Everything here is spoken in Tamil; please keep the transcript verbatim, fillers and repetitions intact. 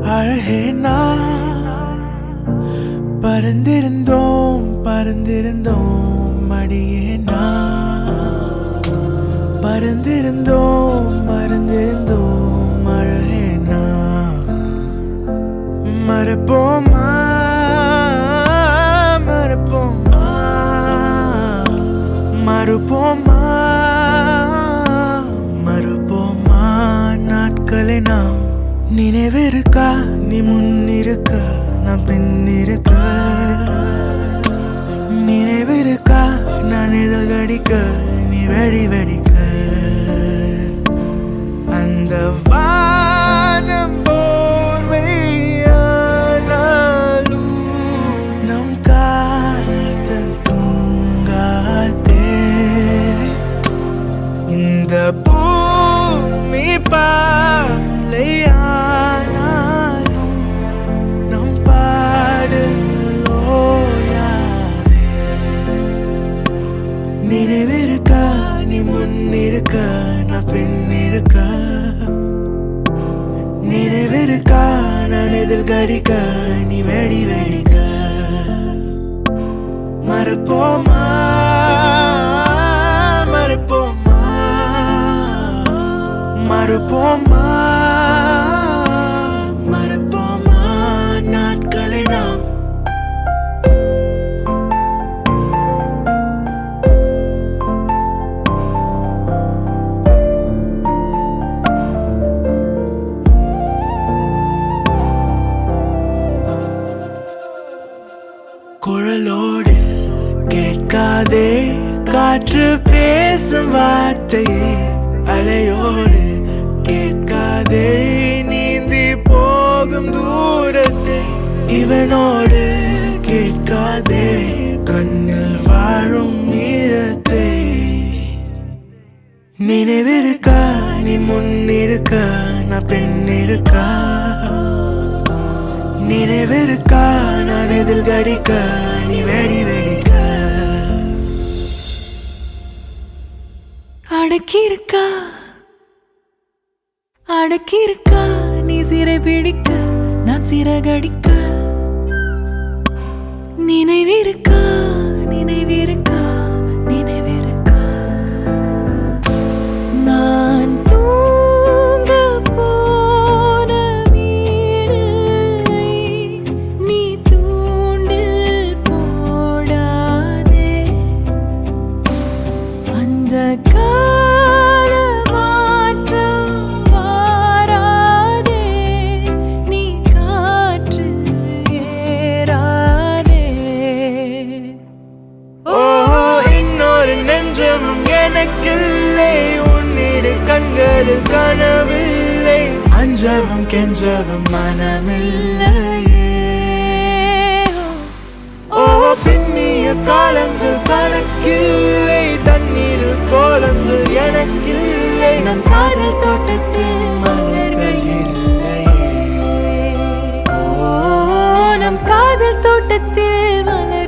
அழகே நாம் பறந்திருந்தோம் பறந்திருந்தோம் மடியே நாம் பறந்திருந்தோம் மறந்திருந்தோம் அழகே நாம் மறப்போமா மறப்போமா மறுப்போமா மறுப்போமா நாட்களை நாம் நினைவிருக்கா நீ முன்னிருக்க நான் பின்னிருக்க நினைவிருக்கா நான் இதழ் கடிக்க நீ வெடி வெடிக்க அந்த வானம் போர்வையானாலும் நம் காதல் தூங்காதே இந்த பூமி பாலையானாலும் நம் பாடல் ஓயாதே நினைவிருக்கா நீ முன்னிருக்க நான் பின்னிருக்க நினைவிருக்கா நான் எதில் கடிக்க நீ வெடி வெடிக்க மறப்போமா மறப்போமா மறுப்போமா மறப்போமா நாட்களை நாம் குழலோடு கேட்காதே காற்று பேசும் வார்த்தையே அலையோடு கேட்காதே நீந்தி போகும் தூரத்தை இவனோடு கேட்காதே கண்ணில் வாழும் நீரத்தை நினைவிருக்கா நீ முன்னிருக்க நான் பின்னிருக்கா நினைவிருக்கா நான் எதில் கடிக்க நீ வெடி வெடிக்க அடக்கியிருக்கா அடக்கியிருக்கா நீ சிறை பிடிக்க நான் சிறகடிக்க நினைவிருக்கா நினைவிருக்கா நினைவிருக்கா நான் தூங்க போன வீரில்லை நீ தூண்டில் போடாதே அந்த கண்களில் கனவில்லை அஞ்சவும் கெஞ்சவும் மனமில்லையே ஓ பின்னிய காலங்கள் கணக்கில்லை தண்ணீரில் கோலங்கள் எனக்கில்லை நம் காதல் தோட்டத்தில் மலர்கள் இல்லையே ஓ நம் காதல் தோட்டத்தில் மலர்